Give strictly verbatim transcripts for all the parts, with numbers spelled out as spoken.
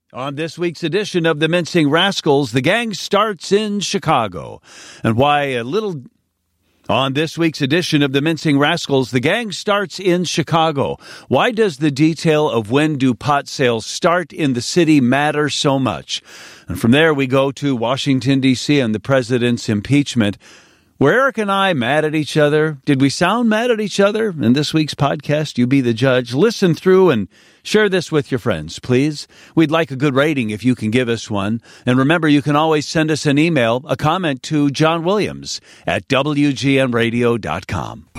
On this week's edition of the Mincing Rascals, the gang starts in Chicago. And why a little... On this week's edition of the Mincing Rascals, the gang starts in Chicago. Why does the detail of when do pot sales start in the city matter so much? And from there we go to Washington, D C and the president's impeachment. Were Eric and I mad at each other? Did we sound mad at each other? In this week's podcast, you be the judge. Listen through and share this with your friends, please. We'd like a good rating if you can give us one. And remember, you can always send us an email, a comment to John Williams at W G N radio dot com.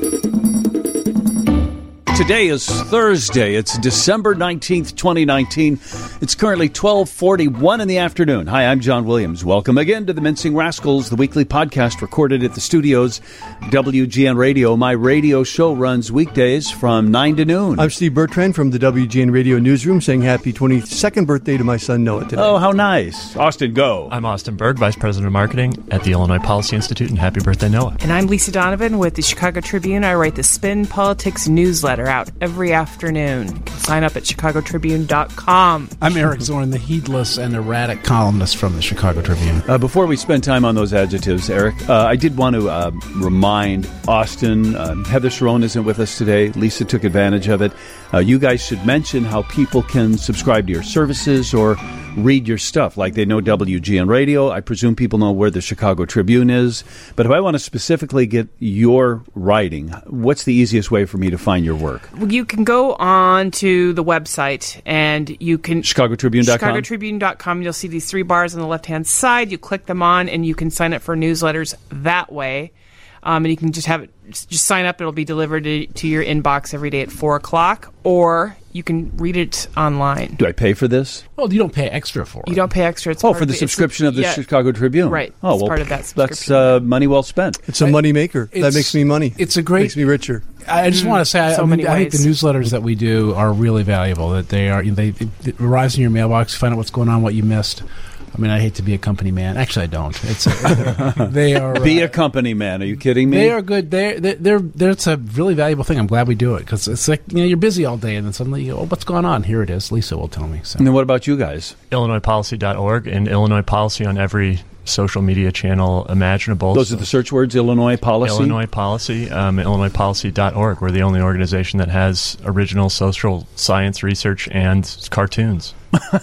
Today is Thursday. It's December nineteenth, twenty nineteen. It's currently twelve forty-one in the afternoon. Hi, I'm John Williams. Welcome again to the Mincing Rascals, the weekly podcast recorded at the studios, W G N Radio. My radio show runs weekdays from nine to noon. I'm Steve Bertrand from the W G N Radio newsroom, saying happy twenty-second birthday to my son Noah today. Oh, how nice. Austin, go. I'm Austin Berg, Vice President of Marketing at the Illinois Policy Institute, and happy birthday, Noah. And I'm Lisa Donovan with the Chicago Tribune. I write the Spin Politics newsletter out every afternoon. You can sign up at chicago tribune dot com. I'm Eric Zorn, the heedless and erratic columnist from the Chicago Tribune. Uh, before we spend time on those adjectives, Eric, uh, I did want to uh, remind Austin, uh, Heather Sharon isn't with us today. Lisa took advantage of it. Uh, you guys should mention how people can subscribe to your services or read your stuff, like they know W G N Radio. I presume people know where the Chicago Tribune is. But if I want to specifically get your writing, what's the easiest way for me to find your work? You can go on to the website and you can... chicago tribune dot com? chicago tribune dot com. You'll see these three bars on the left-hand side. You click them on and you can sign up for newsletters that way. Um, and you can just have it, just sign up. It'll be delivered to, to your inbox every day at four o'clock, or you can read it online. Do I pay for this? Well, you don't pay extra for it. You don't pay extra. It's oh, part for of the subscription of the yeah, Chicago Tribune. Right. Oh, it's well, part of that that's subscription. uh, money well spent. It's a money maker. That It's- makes me money. It's a great... Makes me richer. I just want to say, I, So I, mean, many I think the ways. newsletters that we do are really valuable. That they are, they it, it arrives in your mailbox, you find out what's going on, what you missed. I mean, I hate to be a company man. Actually, I don't. It's a, they are Be uh, a company man. Are you kidding me? They are good. They're, they're, they're, they're, it's a really valuable thing. I'm glad we do it because it's like, you know, you're busy all day and then suddenly, you go, oh, what's going on? Here it is. Lisa will tell me. So. And then what about you guys? Illinois policy dot org and Illinois Policy on every social media channel imaginable. Those are the search words, Illinois Policy? Illinois Policy, um, illinois policy dot org. We're the only organization that has original social science research and cartoons.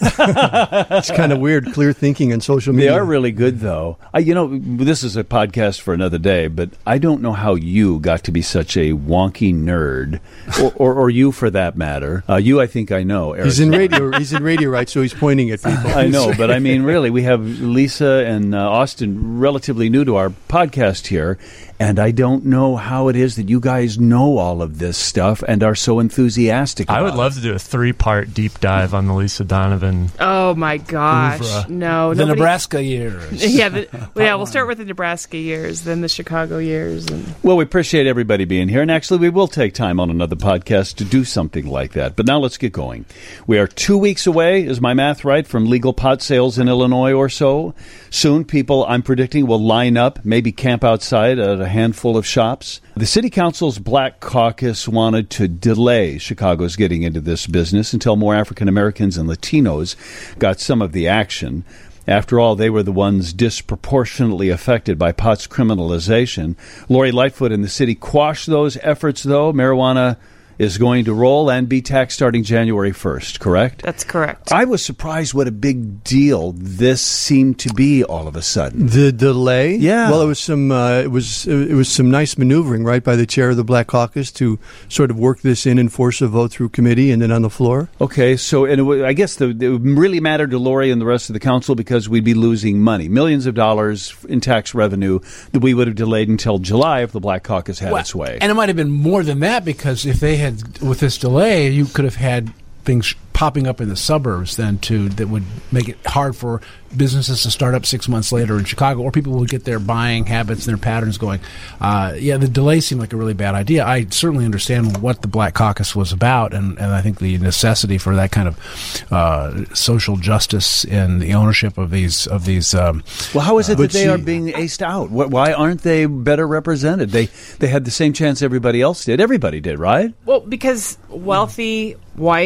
It's kind of weird, clear thinking and social media. They are really good, though. I, you know, this is a podcast for another day, but I don't know how you got to be such a wonky nerd, or, or, or you for that matter. Uh, you, I think I know. Eric. He's in radio. He's in radio, right? So he's pointing at people. I know, but I mean, really, we have Lisa and uh, Austin relatively new to our podcast here, and I don't know how it is that you guys know all of this stuff and are so enthusiastic about I would it. love to do a three-part deep dive on the Lisa Donovan. Oh, my gosh. Oeuvre. No. The nobody- Nebraska years. Yeah, the, well, yeah, we'll start with the Nebraska years, then the Chicago years. And Well, we appreciate everybody being here, and actually we will take time on another podcast to do something like that. But now let's get going. We are two weeks away, is my math right, from legal pot sales in Illinois or so. Soon people, I'm predicting, will line up, maybe camp outside at a handful of shops. The City Council's Black Caucus wanted to delay Chicago's getting into this business until more African Americans and Latinos got some of the action. After all, they were the ones disproportionately affected by pot's criminalization. Lori Lightfoot and the city quashed those efforts, though. Marijuana is going to roll and be taxed starting January first, correct? that's correct. I was surprised what a big deal this seemed to be all of a sudden. The delay, Yeah. Well, it was some, uh, it was, it was some nice maneuvering, right, by the chair of the Black Caucus to sort of work this in and force a vote through committee and then on the floor. Okay, so and it, wa- I guess the, it really mattered to Lori and the rest of the council because we'd be losing money, millions of dollars in tax revenue that we would have delayed until July if the Black Caucus had Well, its way. And it might have been more than that because if they had, with this delay, you could have had things popping up in the suburbs then too that would make it hard for businesses to start up six months later in Chicago, or people would get their buying habits and their patterns going. Uh, yeah, the delay seemed like a really bad idea. I certainly understand what the Black Caucus was about, and, and I think the necessity for that kind of uh, social justice in the ownership of these of these. Um, well, how is it uh, that they but are see- being aced out? Wh- Why aren't they better represented? They they had the same chance everybody else did. Everybody did, right? Well, because wealthy, white,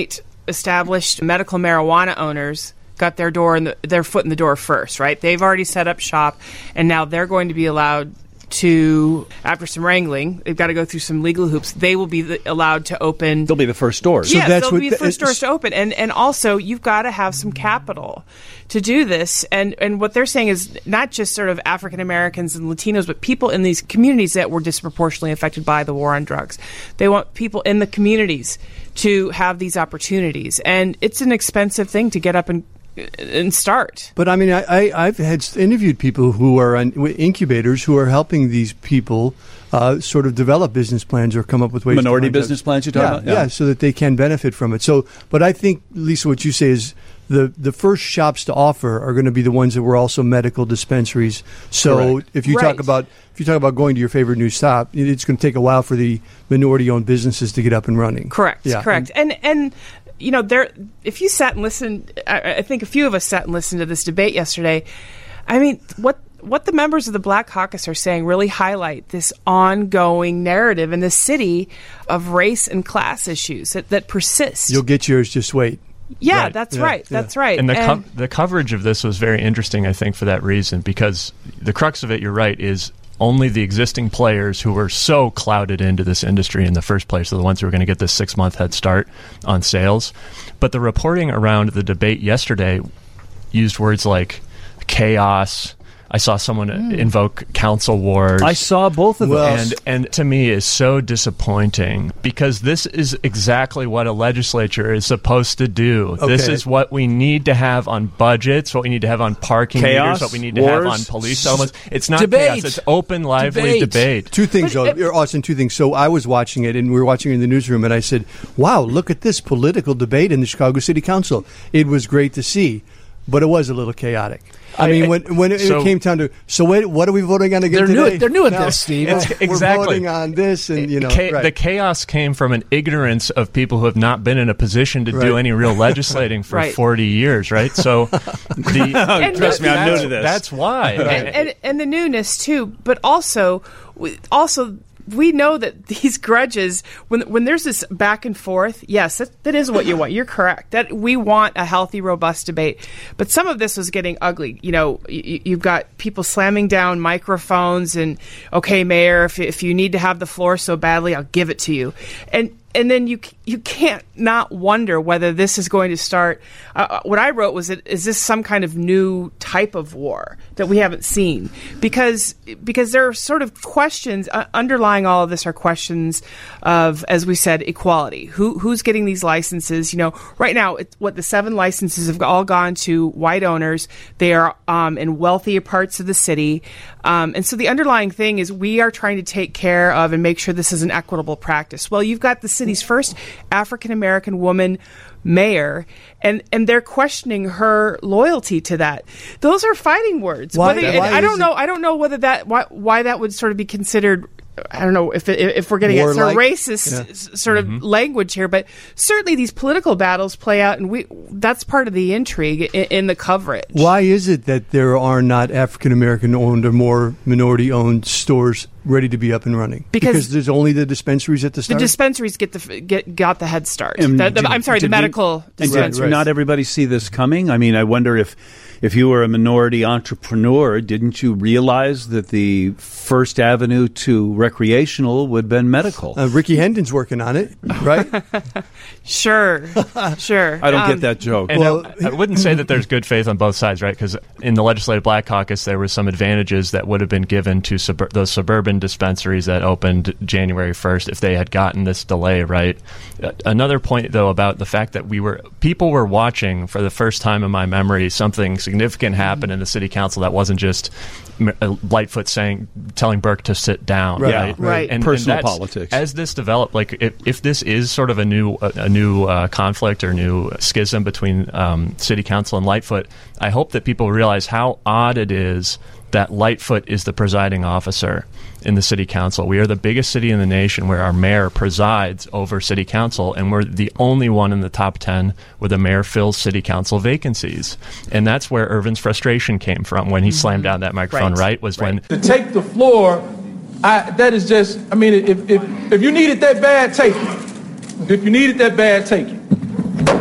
established medical marijuana owners got their door in the, their foot in the door first, right? They've already set up shop, and now they're going to be allowed to, after some wrangling, they've got to go through some legal hoops. They will be the, allowed to open. They'll be the first doors. So yes, that's they'll what be the the- first doors to open, and and also you've got to have some capital to do this. And and what they're saying is not just sort of African Americans and Latinos, but people in these communities that were disproportionately affected by the war on drugs. They want people in the communities to have these opportunities, and it's an expensive thing to get up and and start. But I mean, I, I, I've had interviewed people who are on incubators who are helping these people uh, sort of develop business plans or come up with ways. Minority to find business out. plans you're talking yeah, about? Yeah. Yeah. so that they can benefit from it. So, but I think, Lisa, what you say is the the first shops to offer are going to be the ones that were also medical dispensaries. So Correct. if you Right. talk about if you talk about going to your favorite new stop, it's going to take a while for the minority-owned businesses to get up and running. Correct. Yeah. Correct. And and you know, there. If you sat and listened, I, I think a few of us sat and listened to this debate yesterday. I mean, what what the members of the Black Caucus are saying really highlight this ongoing narrative in the city of race and class issues that, that persist. You'll get yours. Just wait. yeah, Right. that's Yeah, right. yeah. That's right. And the co- the coverage of this was very interesting, I think, for that reason, because the crux of it, you're right, is only the existing players who were so clouded into this industry in the first place are the ones who are going to get this six-month head start on sales. But the reporting around the debate yesterday used words like chaos. I saw someone invoke council wars. I saw both of Well, those. and and to me is so disappointing, because this is exactly what a legislature is supposed to do. This Okay. is what we need to have on budgets, what we need to have on parking Chaos, meters, what we need to have wars, on police settlements. It's not debate. chaos, it's open, lively Debate. debate. Two things, though. But it- Austin, two things. So I was watching it, and we were watching it in the newsroom, and I said, wow, look at this political debate in the Chicago City Council. It was great to see, but it was a little chaotic. I, I- mean, I- when when it so- came down to, so wait, what are we voting on again They're new today? at- they're new at Now, this, Steve. well, It's- We're exactly. voting on this, and, you know, Cha- right. The chaos came from an ignorance of people who have not been in a position to Right. do any real legislating for Right. forty years, right? So, the, And Trust me, I'm new that's, to this. that's why. and, and, and the newness too, but also, we- also we know that these grudges, when when there's this back and forth, yes, that, that is what you want. You're correct. That we want a healthy, robust debate. But some of this was getting ugly. You know, you, you've got people slamming down microphones and, okay, Mayor, if if you need to have the floor so badly, I'll give it to you. And and then you you can't not wonder whether this is going to start. Uh, what I wrote was, it, is this some kind of new type of war that we haven't seen? Because because there are sort of questions uh, underlying all of this are questions of, as we said, equality. Who who's getting these licenses? You know, right now, it's, what the seven licenses have all gone to white owners. They are um, in wealthier parts of the city, um, and so the underlying thing is we are trying to take care of and make sure this is an equitable practice. Well, you've got the city's first African American woman mayor, and and they're questioning her loyalty to that. Those are fighting words. Why- Whether, why and I is don't it- know. I don't know whether that why, why that would sort of be considered. I don't know if it, if we're getting at sort of Warlike? racist Yeah. s- sort of language here, but certainly these political battles play out, and we that's part of the intrigue in, in the coverage. Why is it that there are not African American owned or more minority owned stores ready to be up and running? Because- there's only the dispensaries at the The start. dispensaries get the f- get got the head start. And The- the- did- I'm sorry, the did we- medical And did dispensaries. Right. not everybody see this coming? I mean, I wonder if if you were a minority entrepreneur, didn't you realize that the first avenue to recreational would have been medical? uh, Ricky Hendon's working on it, right? Sure, sure. I don't Um, get that joke. And Well- I, I wouldn't say that there's good faith on both sides, right? Because in the Legislative Black Caucus, there were some advantages that would have been given to sub- those suburban dispensaries that opened January first if they had gotten this delay, right? Uh, another point, though, about the fact that we were people were watching for the first time in my memory something significant happen in the city council that wasn't just M- uh, Lightfoot saying, telling Burke to sit down, Right, right? right. And, Personal and that's- politics. As this developed, like if, if this is sort of a new a, a new uh, conflict or new schism between um, city council and Lightfoot, I hope that people realize how odd it is that Lightfoot is the presiding officer in the city council. We are the biggest city in the nation where our mayor presides over city council, and we're the only one in the top ten where the mayor fills city council vacancies. And that's where Irvin's frustration came from when he slammed down that microphone, Right. right? Was when To take the floor, I, that is just, I mean, if, if, if you need it that bad, take it. If you need it that bad, take it.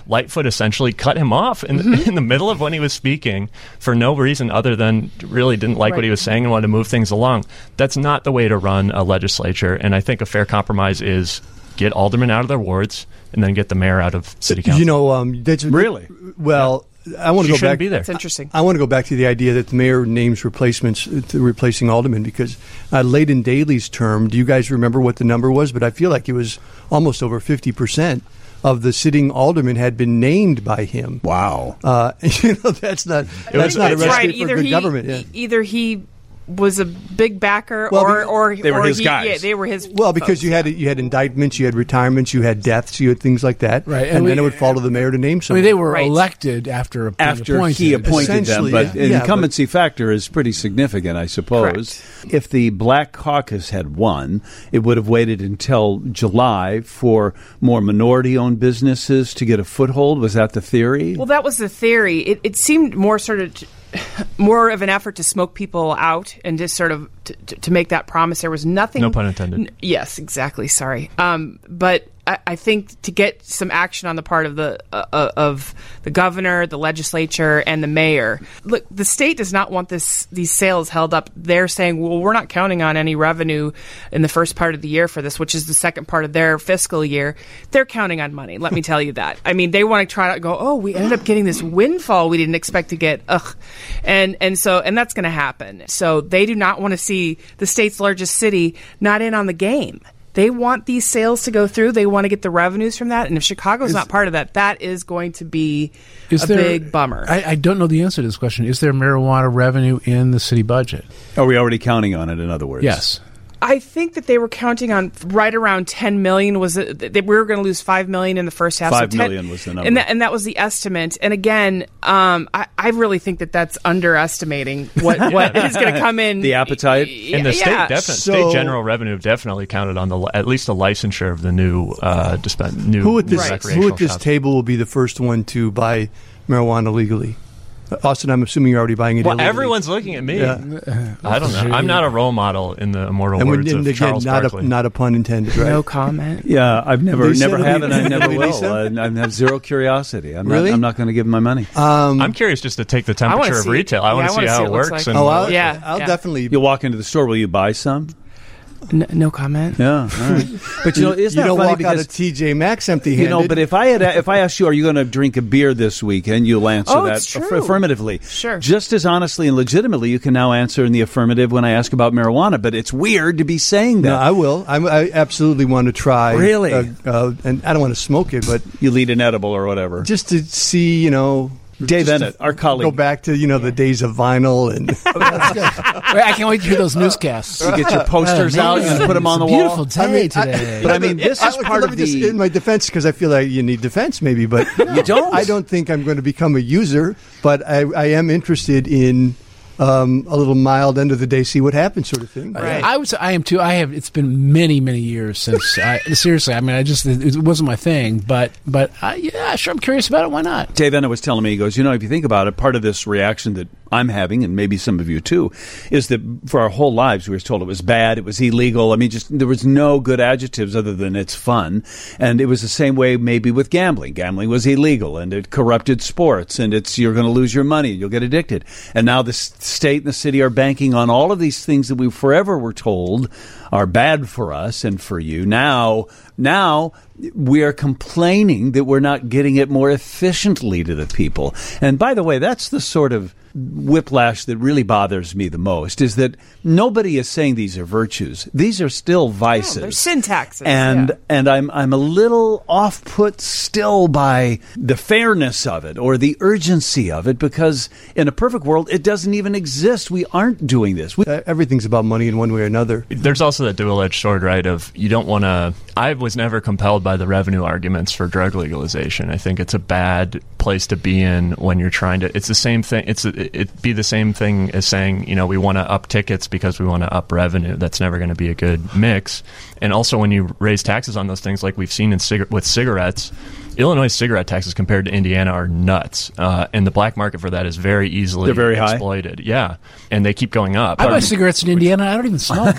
Lightfoot essentially cut him off in, Mm-hmm. in the middle of when he was speaking for no reason other than really didn't like Right. what he was saying and wanted to move things along. That's not the way to run a legislature, and I think a fair compromise is get aldermen out of their wards and then get the mayor out of city council. You know, um, that's, Really? Well, I want She to go shouldn't back. be there. It's interesting. I want to go back to the idea that the mayor names replacements uh, to replacing aldermen because uh, late in Daley's term, do you guys remember what the number was? But I feel like it was almost over fifty percent of the sitting aldermen had been named by him. Wow. Uh, you know, that's not that's not a That's recipe right. for Either good he, government. Yeah. e- either he was a big backer, Well, or because- or They were or his he, guys. Yeah, they were his. Well, because folks, you had you had indictments, you had retirements, you had deaths, you had things like that, Right, And, and then we- it would fall to the mayor to name I mean, someone. they were Right. elected after being After appointed. he appointed them, Essentially, but yeah. an Yeah, incumbency factor is pretty significant, I suppose. If the Black Caucus had won, it would have waited until July for more minority-owned businesses to get a foothold. Was that the theory? Well, that was the theory. It, it seemed more sort of t- more of an effort to smoke people out and just sort of t- t- to make that promise. There was nothing. No pun intended. N- yes, exactly. Sorry, um, but I, I think to get some action on the part of the uh, of the governor, the legislature, and the mayor. Look, the state does not want this these sales held up. They're saying, well, we're not counting on any revenue in the first part of the year for this, which is the second part of their fiscal year. They're counting on money. Let me tell you that. I mean, they want to try to go, oh, we ended up getting this windfall we didn't expect to get. Ugh. And and so and that's going to happen. So they do not want to see the state's largest city not in on the game. They want these sales to go through. They want to get the revenues from that. And if Chicago's not part of that, that is going to be Is a there- big bummer. I, I don't know the answer to this question. Is there marijuana revenue in the city budget? Are we already counting on it, in other words? Yes. I think that they were counting on right around ten million. Was it, that we were going to lose five million in the first half? Five so ten, million was the number. and that, and that was the estimate. And again, um, I, I really think that that's underestimating what what is going to come in. The appetite? And the Yeah. state, definitely, So- state general revenue definitely counted on the li- at least the licensure of the new uh, dispen- new Who at this recreational who at this shops. table will be the first one to buy marijuana legally? Uh, Austin, I'm assuming you're already buying it Well, illegally. everyone's looking at me. Yeah. I don't know. I'm not a role model in the immortal And, when, words and of again, Charles not Barkley. a not a pun intended, right? No comment. Yeah, I've never, Lisa, never have, and I never will. Lisa? Uh, I have zero curiosity. I'm Really? not, I'm not going to give them my money. I'm curious just to take the I wanna temperature of see it. retail. I Yeah, want I to see wanna how see it it looks works. like. And Oh, I'll, Yeah, I'll yeah. definitely. You'll walk into the store. Will you buy some? No, no comment. Yeah, all right. But you know, isn't you that don't funny walk out because of T J Maxx empty-handed. you know? But if I had, if I asked you, are you going to drink a beer this weekend? You'll answer Oh, that it's aff- true. affirmatively. Sure. Just as honestly and legitimately, you can now answer in the affirmative when I ask about marijuana. But it's weird to be saying that. no, I will. I'm, I absolutely want to try. Really? uh, uh, and I don't want to smoke it, but you lead an edible or whatever. just to see, you know, Dave just to Ennett, our colleague. go back to you know the days of vinyl and Wait, I can't wait to hear those newscasts. You get your posters Oh, out man. and put them on the It's a wall. beautiful day I mean, I- today. But I mean, this is I- part let of me just the. in my defense because I feel like you need defense maybe, but You don't? I don't think I'm going to become a user, but I, I am interested in um, a little mild end of the day, see what happens, sort of thing. Right. I was. I am too. I have. It's been many, many years since. I, seriously, I mean, I just it, it wasn't my thing. But, but I, yeah, sure, I'm curious about it. Why not? Dave Ennett was telling me, he goes, you know, if you think about it, part of this reaction that I'm having, and maybe some of you too, is that for our whole lives we were told it was bad, it was illegal. I mean, just there was no good adjectives other than it's fun. And it was the same way maybe with gambling. Gambling was illegal, and it corrupted sports, and it's you're going to lose your money, you'll get addicted. And now the s- state and the city are banking on all of these things that we forever were told are bad for us and for you. Now, now we are complaining that we're not getting it more efficiently to the people. And by the way, that's the sort of whiplash that really bothers me the most, is that nobody is saying these are virtues. These are still vices. No, they're syntaxes, And yeah. and I'm I'm a little off put still by the fairness of it or the urgency of it, because in a perfect world it doesn't even exist. We aren't doing this. We, Uh, everything's about money in one way or another. There's also that dual-edged sword, right, of you don't want to... I was never compelled by the revenue arguments for drug legalization. I think it's a bad place to be in when you're trying to... It's the same thing. It's a, it'd be the same thing as saying, you know, we want to up tickets because we want to up revenue. That's never going to be a good mix. And also when you raise taxes on those things, like we've seen in cig- with cigarettes, Illinois cigarette taxes compared to Indiana are nuts, uh, and the black market for that is very easily They're very exploited. High? Yeah, and they keep going up. I buy cigarettes in Indiana. I don't even smoke.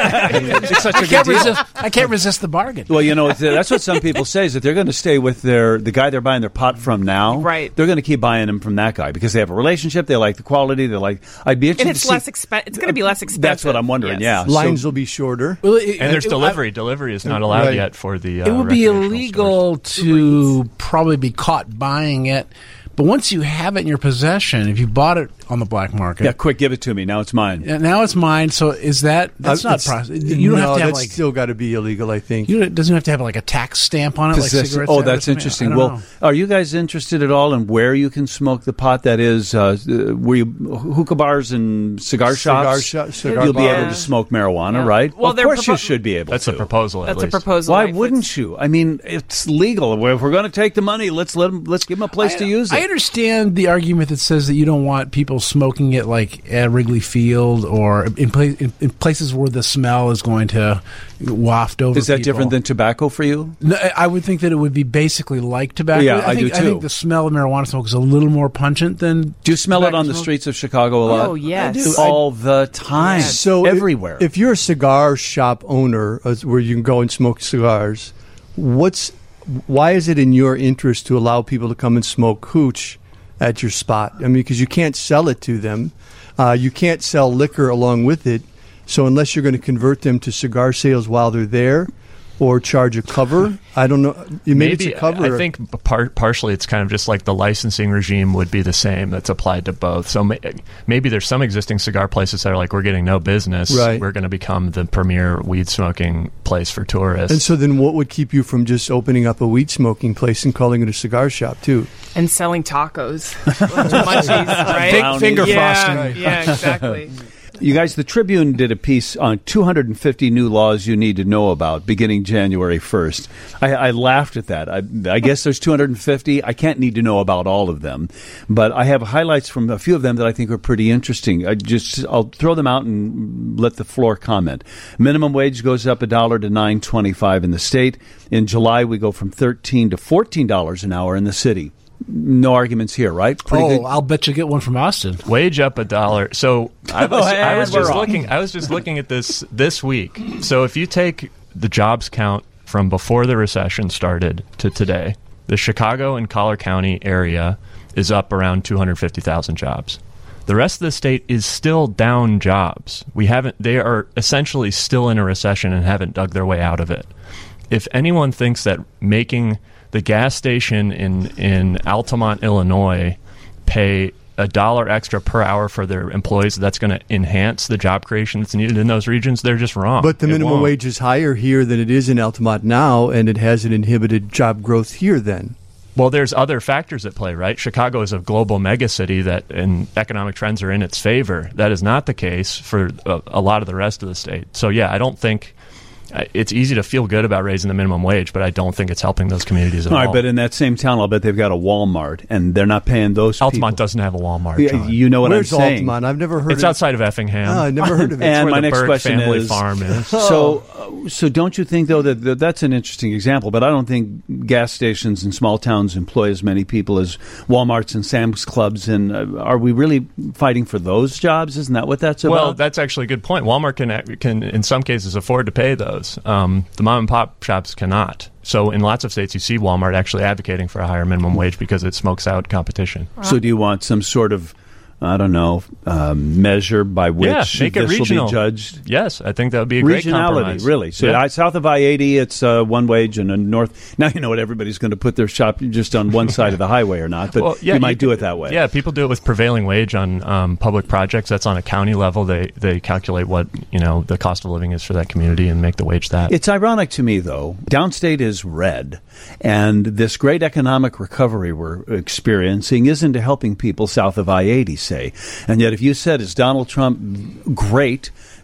It's such a I, good can't deal. resist, I can't resist the bargain. Well, you know, that's what some people say is that they're going to stay with their the guy they're buying their pot from now. Right. They're going to keep buying them from that guy because they have a relationship. They like the quality. They like. I'd be interested. And it's to see, less expensive. It's going to be less expensive. That's what I'm wondering. Yes. Yeah, Lines So- will be shorter. Well, it- and there's it- delivery. I- delivery is not allowed Right. yet for the. Uh, it would be recreational illegal stores. to probably be caught buying it, but once you have it in your possession, if you bought it on the black market, Yeah, quick, give it to me. Now it's mine. and now it's mine. So is that that's Uh, not it's- process? You don't no, have to have that's like still got to be illegal, I think. you don't, it doesn't have to have like a tax stamp on it like Possess- cigarettes. oh, have or that's something? interesting. I don't Well, know. are you guys interested at all in where you can smoke the pot? That is, uh, uh, where you hookah bars and cigar Cigar shops. shop- cigar You'll be bars. able to smoke marijuana, Yeah. right? Well, of they're course you propo- should be able That's to. a proposal. At That's a least. proposal. Why Lightfoot's- wouldn't you? I mean, it's legal. If we're going to take the money, let's let them. Let's give them a place to use it. I understand the argument that says that you don't want people smoking it like at Wrigley Field or in, pla- in, in places where the smell is going to waft over. Is that people. different than tobacco for you? No, I would think that it would be basically like tobacco. Yeah, I think, do I too. think the smell of marijuana smoke is a little more pungent than. Do you smell it tobacco on the smoke. streets of Chicago a lot? Oh, yes. I do. all the time. So if- everywhere. If, you're a cigar shop owner uh, where you can go and smoke cigars, what's why is it in your interest to allow people to come and smoke hooch at your spot? I mean, because you can't sell it to them, uh, you can't sell liquor along with it. So unless you're going to convert them to cigar sales while they're there, or charge a cover, I don't know. Maybe, Maybe uh, it's a cover. I think par- partially it's kind of just like the licensing regime would be the same that's applied to both. So ma- maybe there's some existing cigar places that are like, we're getting no business. Right. We're going to become the premier weed smoking place for tourists. And so then, what would keep you from just opening up a weed smoking place and calling it a cigar shop too? And selling tacos. Munchies, right? Big finger yeah, frosting. Yeah, exactly. You guys, the Tribune did a piece on two hundred fifty new laws you need to know about beginning January first. I, I laughed at that. I, I guess there's two hundred fifty. I can't need to know about all of them, but I have highlights from a few of them that I think are pretty interesting. I just I'll throw them out and let the floor comment. Minimum wage goes up a dollar to nine twenty-five in the state. In July, we go from thirteen to fourteen dollars an hour in the city. No arguments here, right? Pretty Oh, good. I'll bet you get one from Austin. Wage up a dollar. So I was, I and was we're just off. looking. I was just looking at this this week. So if you take the jobs count from before the recession started to today, the Chicago and Collier County area is up around two hundred fifty thousand jobs. The rest of the state is still down jobs. We haven't. They are essentially still in a recession and haven't dug their way out of it. If anyone thinks that making the gas station in, in Altamont, Illinois, pay a dollar extra per hour for their employees, that's going to enhance the job creation that's needed in those regions, they're just wrong. But the It minimum won't. wage is higher here than it is in Altamont now, and it hasn't inhibited job growth here then. Well, there's other factors at play, right? Chicago is a global megacity that, and economic trends are in its favor. That is not the case for a, a lot of the rest of the state. So, yeah, I don't think uh, it's easy to feel good about raising the minimum wage, but I don't think it's helping those communities at All all. right, but in that same town, I'll bet they've got a Walmart, and they're not paying those Altamont people. doesn't have a Walmart. Yeah, John. you know what Where's I'm saying. Altamont? I've never heard It's of outside of Effingham. Oh, I never heard of it. And where my the next Berg question family is, farm is. So, uh, so don't you think though that, that that's an interesting example? But I don't think gas stations in small towns employ as many people as WalMarts and Sam's Clubs. And uh, are we really fighting for those jobs? Isn't that what that's about? Well, that's actually a good point. Walmart can, can in some cases, afford to pay those. Um, the mom and pop shops cannot. So in lots of states, you see Walmart actually advocating for a higher minimum wage because it smokes out competition. So do you want some sort of, I don't know, um, measure by which Yeah, make it this will regional. be judged? Yes, I think that would be a great Regionality, compromise. really. So Yeah. I, south of I eighty, it's uh, one wage, and in north. Now you know what everybody's going to put their shop just on one side of the highway or not, but Well, yeah, you might could- do it that way. Yeah, people do it with prevailing wage on um, public projects. That's on a county level. They they calculate what you know the cost of living is for that community and make the wage that. It's ironic to me, though. Downstate is red, and this great economic recovery we're experiencing isn't helping people south of I eighty, say. And yet, if you said, is Donald Trump great,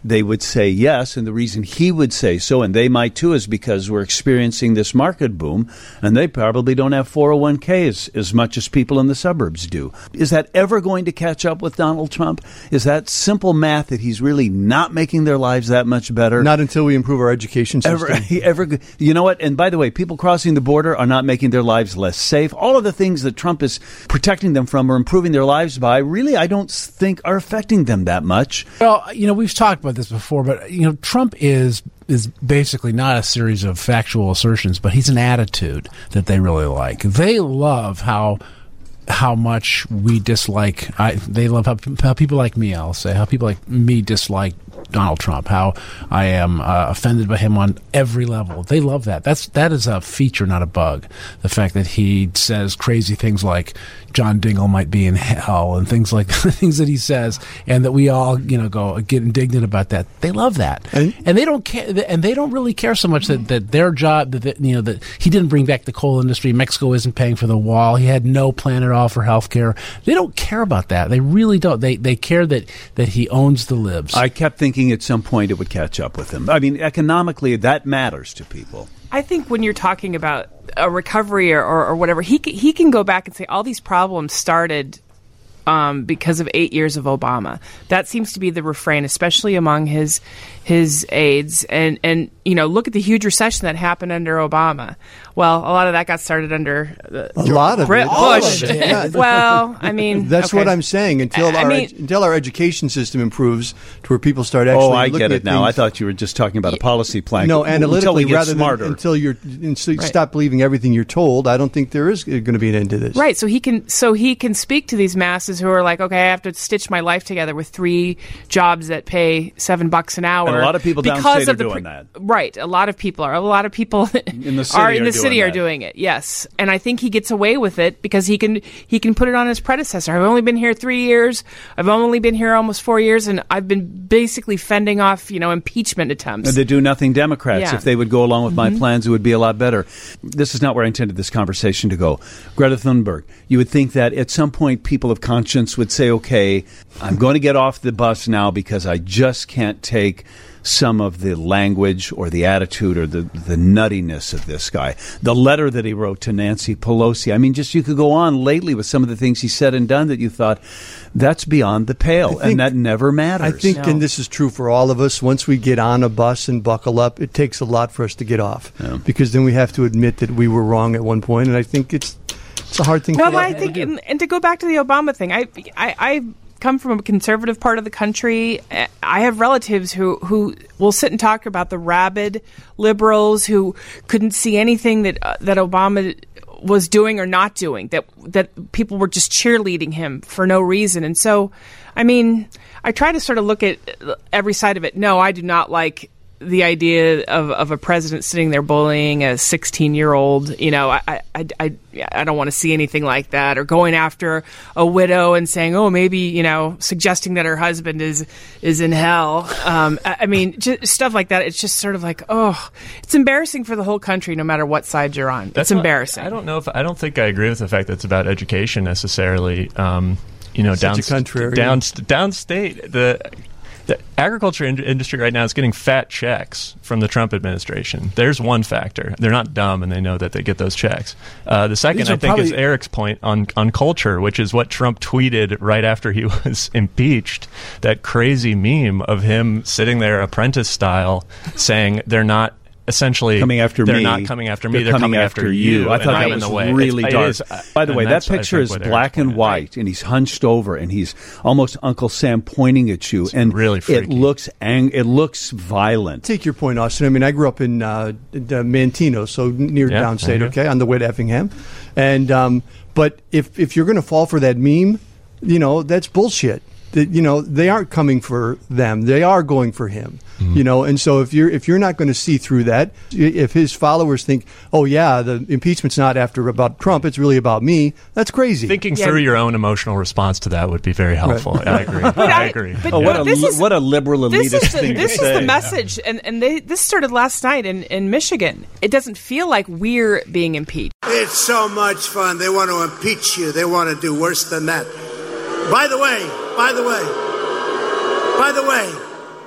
they would say yes, and the reason he would say so, and they might too, is because we're experiencing this market boom, and they probably don't have four oh one k's as much as people in the suburbs do. Is that ever going to catch up with Donald Trump? Is that simple math that he's really not making their lives that much better? Not until we improve our education system. Ever, ever, you know what? And by the way, people crossing the border are not making their lives less safe. All of the things that Trump is protecting them from or improving their lives by, really, I don't think are affecting them that much. Well, you know, we've talked about this before, but, you know, Trump is is basically not a series of factual assertions, but he's an attitude that they really like. They love how how much we dislike, I, they love how, how people like me, I'll say, how people like me dislike Donald Trump, how I am uh, offended by him on every level. They love that. That's that is a feature, not a bug. The fact that he says crazy things like John Dingell might be in hell and things like things that he says, and that we all, you know, go get indignant about that. They love that, and, and they don't care, and they don't really care so much that, that their job, that, that you know, that he didn't bring back the coal industry. Mexico isn't paying for the wall. He had no plan at all for health care. They don't care about that. They really don't. They they care that that he owns the libs. I kept thinking at some point it would catch up with him. I mean, economically, that matters to people. I think when you're talking about a recovery or, or, or whatever, he he can go back and say all these problems started um, because of eight years of Obama. That seems to be the refrain, especially among his his aides. And, and you know, look at the huge recession that happened under Obama. Well, a lot of that got started under uh, a lot of Bush. it. All of it, yeah. Well, I mean, that's okay. what I'm saying. Until I our mean, ed- until our education system improves to where people start actually. Oh, I looking get at it now. things. I thought you were just talking about a policy plan. No, analytically, until we get rather smarter. than until you're until you Right. stop believing everything you're told. I don't think there is going to be an end to this. Right, so he can so he can speak to these masses who are like, okay, I have to stitch my life together with three jobs that pay seven bucks an hour. And a lot of people because downstate of are the doing that. Right, a lot of people are. A lot of people in the city are in are the doing city are that. doing it. Yes, and I think he gets away with it because he can he can put it on his predecessor. I've only been here three years. I've only been here almost four years, and I've been basically fending off, you know, impeachment attempts. And they do nothing Democrats. Yeah. If they would go along with Mm-hmm. my plans, it would be a lot better. This is not where I intended this conversation to go. Greta Thunberg, you would think that at some point people of conscience would say, okay, I'm going to get off the bus now because I just can't take some of the language or the attitude or the, the nuttiness of this guy. The letter that he wrote to Nancy Pelosi. I mean, just you could go on lately with some of the things he said and done that you thought, that's beyond the pale, think, and that never matters. I think, No. and this is true for all of us, once we get on a bus and buckle up, it takes a lot for us to get off. Yeah. Because then we have to admit that we were wrong at one point, and I think it's it's a hard thing Well, to but I think, and, and to go back to the Obama thing, I, I, I come from a conservative part of the country. I have relatives who, who will sit and talk about the rabid liberals who couldn't see anything that uh, that Obama was doing or not doing, that that people were just cheerleading him for no reason. And so, I mean, I try to sort of look at every side of it. No, I do not like the idea of, of a president sitting there bullying a sixteen-year-old. You know, I, I, I, I don't want to see anything like that. Or going after a widow and saying, oh, maybe, you know, suggesting that her husband is is in hell. Um, I, I mean, just stuff like that. It's just sort of like, oh, it's embarrassing for the whole country, no matter what side you're on. That's it's not- embarrassing. I don't know if I don't think I agree with the fact that it's about education necessarily. Um, you know, Such down, a contrarian. down downstate the. The agriculture in- industry right now is getting fat checks from the Trump administration. There's one factor. They're not dumb, and they know that they get those checks. Uh, the second, These I are think, is probably- Eric's point on, on culture, which is what Trump tweeted right after he was impeached. That crazy meme of him sitting there apprentice style saying they're not essentially coming after they're me. not coming after me. They're, They're, coming, after you. I and thought I'm that in was the way. really It's- it dark. is, uh, By the and way, that that's, I picture think, is what Eric's black and point is. white, and he's hunched over, and he's almost Uncle Sam pointing at you, and really it freaky. looks ang- it looks violent. Take your point, Austin. I mean, I grew up in uh, uh, Mantino, so near Yeah, downstate, there you go. okay, on the way to Effingham. And um, but if if you're going to fall for that meme, you know that's bullshit. That, you know, they aren't coming for them; they are going for him. Mm-hmm. You know, and so if you're if you're not going to see through that, if his followers think, oh yeah, the impeachment's not after about Trump, it's really about me, that's crazy. Thinking Yeah. through your own emotional response to that would be very helpful. Right. I agree. But I I- agree. but- Oh, what Yeah. a This li- is- what a liberal This elitist is the, thing this to is say. the message, and and they, this started last night in, in Michigan. It doesn't feel like we're being impeached. It's so much fun. They want to impeach you. They want to do worse than that. By the way, by the way, by the way,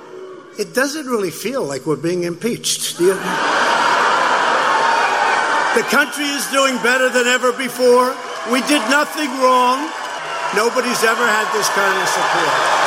it doesn't really feel like we're being impeached. Do you? The country is doing better than ever before. We did nothing wrong. Nobody's ever had this kind of support.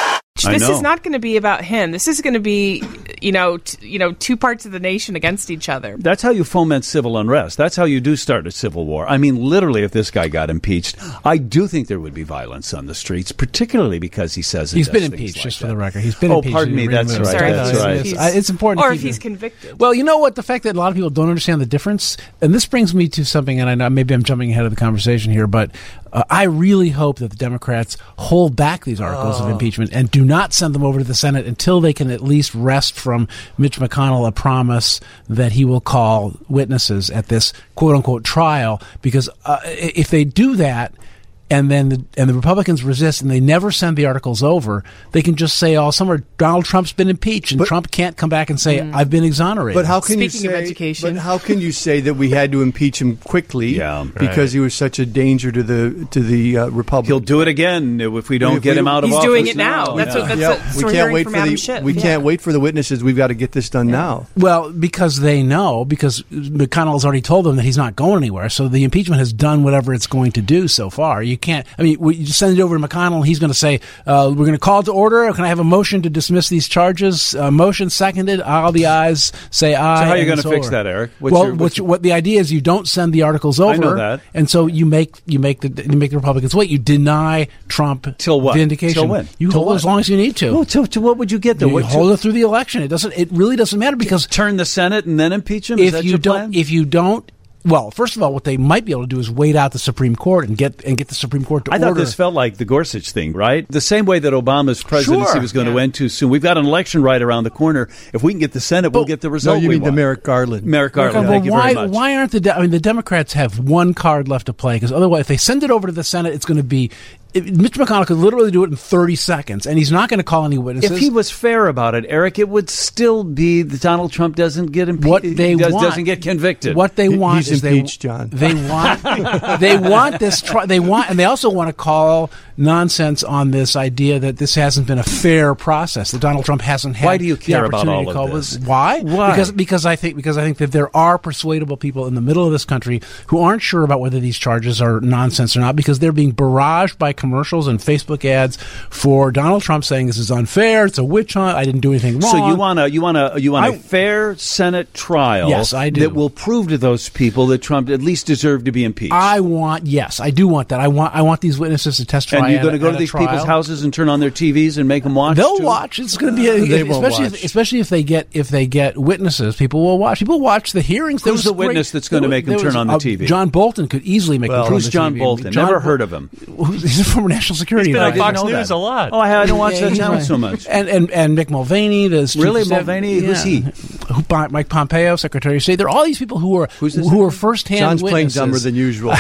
This is not going to be about him. This is going to be, you know, t- you know, two parts of the nation against each other. That's how you foment civil unrest. That's how you do start a civil war. I mean, literally, if this guy got impeached, I do think there would be violence on the streets, particularly because he says he's been does impeached. like just that. for the record, he's been oh, impeached. Oh, pardon me. That's right. Sorry, that's he's- right. he's- Uh, it's important. Or to if keep he's it- convicted. Well, you know what? The fact that a lot of people don't understand the difference, and this brings me to something, and I know maybe I'm jumping ahead of the conversation here, but uh, I really hope that the Democrats hold back these articles Oh. of impeachment and do not send them over to the Senate until they can at least wrest from Mitch McConnell a promise that he will call witnesses at this quote-unquote trial, because uh, if they do that, and then the, and the Republicans resist and they never send the articles over, they can just say all summer Donald Trump's been impeached, and But- Trump can't come back and say I've been exonerated. But how can you Speaking say? of education. But how can you say that we had to impeach him quickly? Yeah. because Right. he was such a danger to the to the uh, Republic. He'll do it again if we don't If get we- him out of He's office. doing it now. That's Yeah. what- that's yeah, what- we we're can't hearing wait from for Adam the Schiff. we Yeah. can't wait for the witnesses. We've got to get this done now. Well, because they know, because McConnell has already told them that he's not going anywhere. So the impeachment has done whatever it's going to do so far. You can't, I mean, we, you send it over to McConnell and he's going to say, uh, we're going to call to order. Can I have a motion to dismiss these charges? Uh, motion seconded. All the ayes say aye. So how are you and going it's to fix over. that, Eric? What's well, your- what's what's your- what the idea is, you don't send the articles over. I know that. And so you make, you make the, you make the Republicans wait. You deny Trump Till what? vindication. Till when? You Till hold what? as long as you need to. Oh, to, to what would you get though? you What, hold to, it through the election. It doesn't, it really doesn't matter because turn the Senate and then impeach him? Is if that you your don't, plan? if you don't, well, first of all, what they might be able to do is wait out the Supreme Court and get and get the Supreme Court to I thought order. this felt like the Gorsuch thing, right? The same way that Obama's presidency Sure. was going to Yeah. end too soon. We've got an election right around the corner. If we can get the Senate, we'll get the No, result you we mean the want. Merrick Garland. Merrick Garland. well, Thank you why, very much. why aren't the De- I mean the Democrats have one card left to play because otherwise, if they send it over to the Senate, it's going to be it, Mitch McConnell could literally do it in thirty seconds, and he's not going to call any witnesses. If he was fair about it, Eric, it would still be that Donald Trump doesn't get impeached. what they does, want, doesn't get convicted. What they He- want he's is impeached, they, John. they want they want this. Tri- they want and they also want to call nonsense on this idea that this hasn't been a fair process. That Donald Trump hasn't had. Why do you the care about opportunity all to of call this? Why? Why? Because because I think because I think that there are persuadable people in the middle of this country who aren't sure about whether these charges are nonsense or not because they're being barraged by commercials and Facebook ads for Donald Trump saying this is unfair. It's a witch hunt. I didn't do anything wrong. So you want a you want a you want a I- fair Senate trial? Yes, I do. That will prove to those people that Trump at least deserved to be impeached. I want yes, I do want that. I want I want these witnesses to testify. and you're at going to a- go at to a these trial. people's houses and turn on their T Vs and make them watch. They'll too? watch. It's going to be a, They if- won't especially watch. If, especially if they get if they get witnesses. People will watch. People watch the hearings. There Who's was the witness great- that's going to there make them was- turn on the uh, T V? John Bolton could easily make Well, them turn Who's on the John T V. Bolton? John Never Bol- heard of him. He's a former national security He's been on advisor. Fox know News that. a lot. Oh, I, I don't watch Yeah, that he's channel right. so much. And and and Mick Mulvaney, the chief Really? of staff- Mulvaney? Who's he? Who- Mike Pompeo, Secretary of State. There are all these people who are Who's this who guy? are firsthand John's playing witnesses. dumber than usual.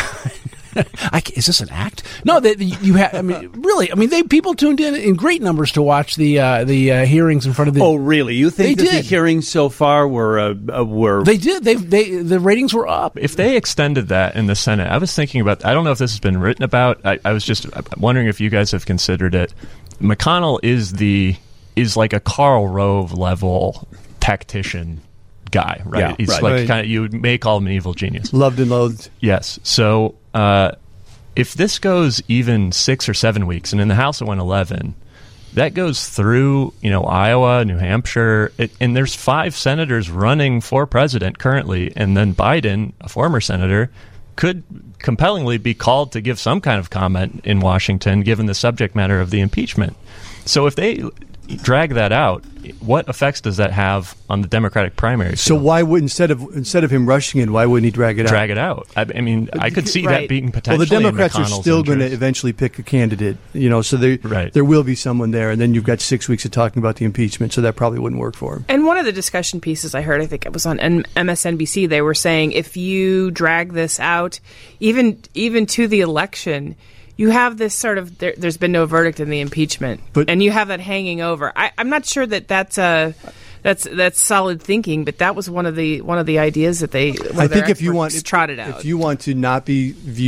I, ca- is this an act? No, they, you have. I mean, really. I mean, they people tuned in in great numbers to watch the uh, the uh, hearings in front of the. Oh, really? You think They that the did. hearings so far were uh, uh, were They did. They they the ratings were up. If they extended that in the Senate, I was thinking about, I don't know if this has been written about. I, I was just wondering if you guys have considered it. McConnell is the is like a Karl Rove level tactician guy, right? Yeah, He's right. like Right. kind of, you may call him an evil genius. Loved and loathed. Yes. So uh, if this goes even six or seven weeks, and in the House it went eleven, that goes through, you know, Iowa, New Hampshire, it, and there's five senators running for president currently, and then Biden, a former senator, could compellingly be called to give some kind of comment in Washington, given the subject matter of the impeachment. So if they drag that out, what effects does that have on the Democratic primary? So field? why would instead of instead of him rushing it, why wouldn't he drag it out? drag it out? I, I mean, I could see Right. that being Well, potentially. the Democrats in are McConnell's still going to interest. eventually pick a candidate, you know. So they, Right. there will be someone there, and then you've got six weeks of talking about the impeachment. So that probably wouldn't work for him. And one of the discussion pieces I heard, I think it was on M- M S N B C, they were saying if you drag this out, even even to the election, you have this sort of there, there's been no verdict in the impeachment, But- and you have that hanging over. I, I'm not sure that that's a that's that's solid thinking, but that was one of the one of the ideas that they. one I of their think if you want experts trotted out. if you want to not be viewed as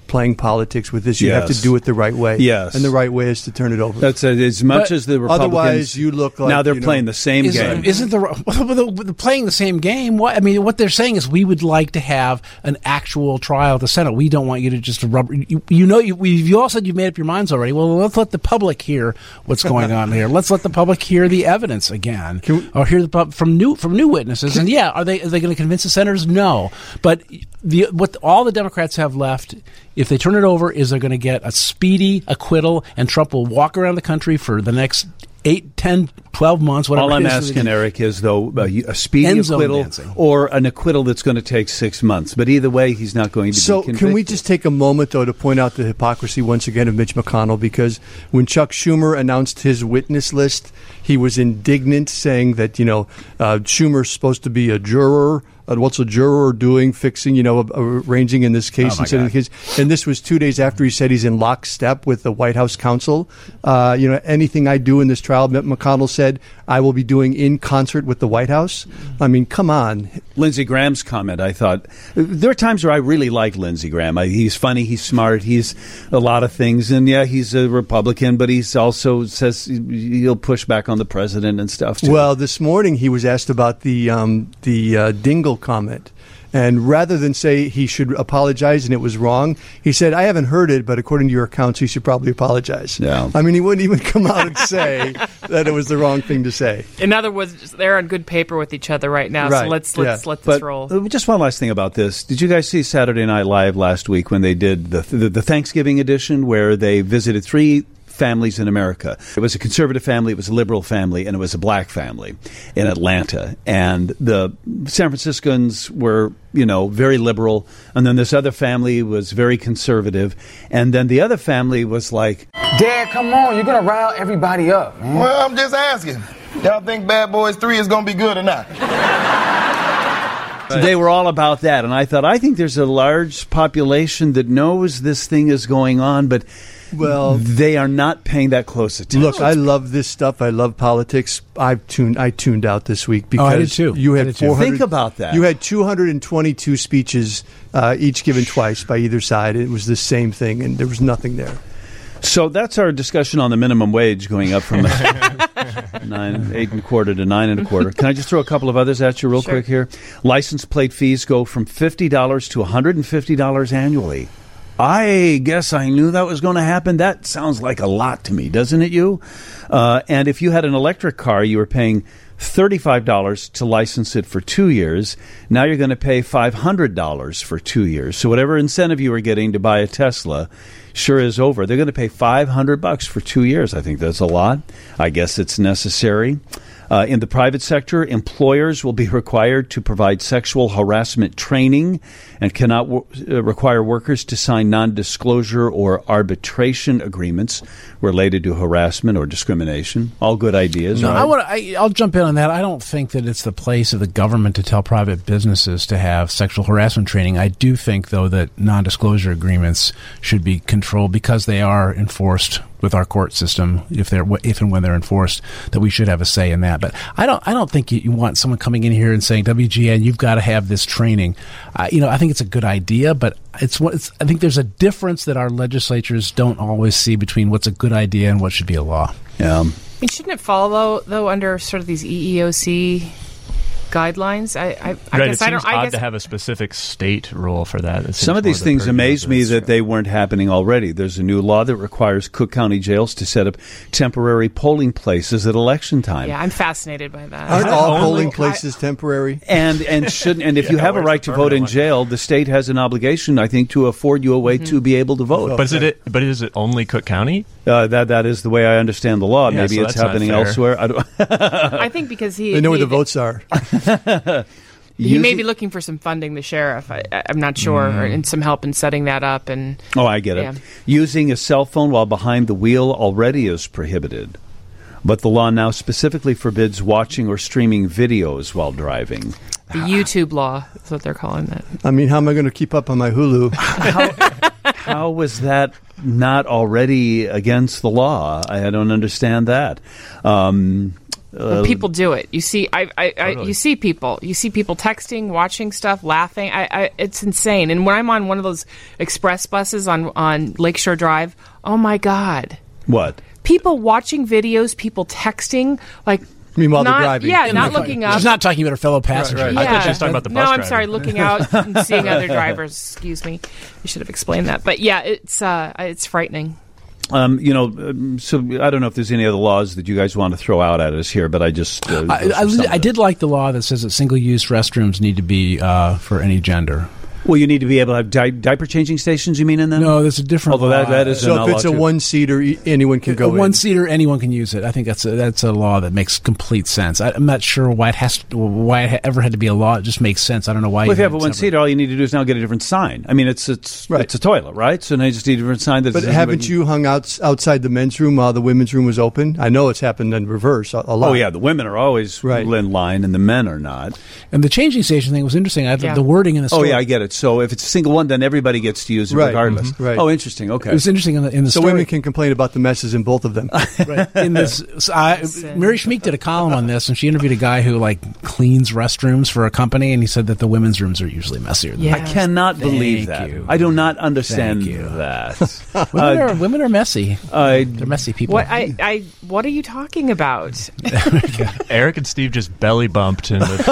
playing politics with this. You Yes. have to do it the right way. Yes. And the right way is to turn it over. That's uh, as much But as the Republicans. otherwise, you look like, now they're you know, playing the same Is, game. Isn't the, well, the, the playing the same game? What I mean, what they're saying is we would like to have an actual trial at the Senate. We don't want you to just rubber. You, you know, you, we, you all said you've made up your minds already. Well, let's let the public hear what's going on here. Let's let the public hear the evidence again, we, or hear the pub- from new from new witnesses. And yeah, are they are they going to convince the senators? No, but the what all the Democrats have left, if they turn it over, is they're going to get a speedy acquittal, and Trump will walk around the country for the next eight, ten, twelve months, whatever. All I'm it is. asking, Eric, is though a, a speedy End zone acquittal dancing. or an acquittal that's going to take six months. But either way, he's not going to So be convicted. can we just take a moment, though, to point out the hypocrisy once again of Mitch McConnell? Because when Chuck Schumer announced his witness list, he was indignant, saying that, you know, uh, Schumer's supposed to be a juror. Uh, what's a juror doing, fixing, you know, uh, arranging in this case? Oh, my and, setting the case. And this was two days after he said he's in lockstep with the White House counsel. Uh, you know, anything I do in this trial, McConnell said, I will be doing in concert with the White House. I mean, come on. Lindsey Graham's comment, I thought, there are times where I really like Lindsey Graham. I, he's funny, he's smart, he's a lot of things. And yeah, he's a Republican, but he's also says he'll push back on the president and stuff, too. Well, this morning he was asked about the um, the uh, Dingell comment. And rather than say he should apologize and it was wrong, he said, I haven't heard it, but according to your accounts, he should probably apologize. Yeah. I mean, he wouldn't even come out and say that it was the wrong thing to say. In other words, they're on good paper with each other right now. Right, So let's let's yeah. let this But roll. uh, just one last thing about this. Did you guys see Saturday Night Live last week when they did the, the, the Thanksgiving edition where they visited three families in America? It was a conservative family, it was a liberal family, and it was a black family in Atlanta. And the San Franciscans were, you know, very liberal, and then this other family was very conservative, and then the other family was like, Dad, come on, you're gonna rile everybody up, man. Well, I'm just asking. Y'all think Bad Boys three is gonna be good or not? so they were all about that. And I thought, I think there's a large population that knows this thing is going on, but Well, they are not paying that close attention. look, I love this stuff. I love politics. I've tuned. I tuned out this week because Oh, I did too. you I had did too. four hundred. Think about that. You had two hundred twenty-two speeches, uh, each given twice by either side. It was the same thing, and there was nothing there. So that's our discussion on the minimum wage going up from nine, eight and a quarter to nine and a quarter. Can I just throw a couple of others at you real Sure. quick here? License plate fees go from fifty dollars to one hundred fifty dollars annually. I guess I knew that was going to happen. That sounds like a lot to me, doesn't it, you? Uh, and if you had an electric car, you were paying thirty-five dollars to license it for two years. Now you're going to pay five hundred dollars for two years. So whatever incentive you were getting to buy a Tesla sure is over. They're going to pay five hundred bucks for two years. I think that's a lot. I guess it's necessary. Uh, in the private sector, employers will be required to provide sexual harassment training and cannot w- uh, require workers to sign non-disclosure or arbitration agreements related to harassment or discrimination. All good ideas, No, right? I want I, I'll jump in on that. I don't think that it's the place of the government to tell private businesses to have sexual harassment training. I do think, though, that non-disclosure agreements should be controlled because they are enforced with our court system. If they're if and when they're enforced, that we should have a say in that. But I don't I don't think you, you want someone coming in here and saying, W G N, you've got to have this training. Uh, you know, I think it's a good idea, but it's what it's, I think there's a difference that our legislatures don't always see between what's a good idea and what should be a law. Yeah. I mean, shouldn't it follow though, though under sort of these E E O C guidelines? I, I, I Right, guess it I seems don't. I odd guess to have a specific state rule for that. It seems Some of more these the things purview amaze of me this. that they weren't happening already. There's a new law that requires Cook County jails to set up temporary polling places at election time. yeah, I'm fascinated by that. Aren't all only- polling places temporary? And and shouldn't and if Yeah, you have a where's right the to vote in permanent one? jail, the state has an obligation, I think, to afford you a way to be able to vote. But is it? But is it only Cook County? Uh, that that is the way I understand the law. Yeah, Maybe so it's that's not happening fair. elsewhere. I don't, I think because he They know where he, the votes are. he may Using- be looking for some funding. The sheriff, I, I'm not sure, or, and some help in setting that up. And Oh, I get it. Yeah. Using a cell phone while behind the wheel already is prohibited. But the law now specifically forbids watching or streaming videos while driving. the YouTube law is what they're calling that. I mean, how am I going to keep up on my Hulu? How, how was that not already against the law? I don't understand that. Um, Uh, people do it. You see, I, I, I Totally. you see people, you see people texting, watching stuff, laughing. I, I, it's insane. And when I'm on one of those express buses on on Lakeshore Drive, oh my God, what? people watching videos, people texting, like. Meanwhile, not, they're driving. Yeah, In not the- looking up. She's not talking about her fellow passengers. right. I Yeah. thought she was talking about the no, bus I'm driver. sorry. Looking out and seeing other drivers. Excuse me. You should have explained that. But yeah, it's uh, it's frightening. Um, you know, um, so I don't know if there's any other laws that you guys want to throw out at us here, but I just uh, I, I, I did like the law that says that single-use restrooms need to be uh, for any gender. Well, you need to be able to have di- diaper changing stations. You mean in them? No, there's a different. Although that- law. that is So an if it's a outlaw, too. one-seater, e- anyone can go a in. one-seater, anyone can use it. I think that's a, that's a law that makes complete sense. I, I'm not sure why it has to, why it ever had to be a law. It just makes sense. I don't know why. Well, if you have a it's one never- seater, all you need to do is now get a different sign. I mean, it's it's Right. it's a toilet, right? So now you just need a different sign. That But says- haven't you hung out outside the men's room while the women's room was open? I know it's happened in reverse a, a lot. Oh yeah, the women are always Right. in line, and the men are not. And the changing station thing was interesting. I thought Yeah. the wording in the Oh story. yeah, I get it. So if it's a single one, then everybody gets to use it Right. regardless. Mhm. Right. Oh, interesting. Okay. It was interesting in the, in the So story. women can complain about the messes in both of them. Right. In this, so I, Mary Schmeek did a column on this, and she interviewed a guy who like cleans restrooms for a company, and he said that the women's rooms are usually messier. Than Yeah. I cannot believe Thank that. you. I do not understand Thank you. that. women, Uh, are, women are messy. I- They're messy people. What I, I what are you talking about? Eric and Steve just belly bumped in the